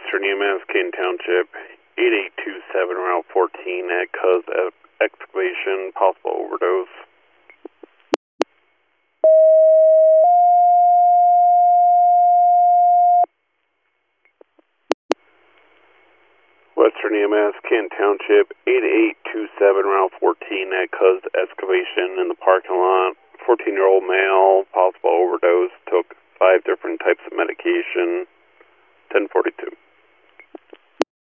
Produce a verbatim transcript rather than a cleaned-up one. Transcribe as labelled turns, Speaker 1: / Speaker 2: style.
Speaker 1: Western E M S, Canton Township, eight eight two seven, Route fourteen, at Cuz Excavation, possible overdose. Western E M S, Canton Township, eight eight two seven, Route fourteen, at Cuz Excavation in the parking lot. fourteen-year-old male, possible overdose, took five different types of medication, ten forty-two.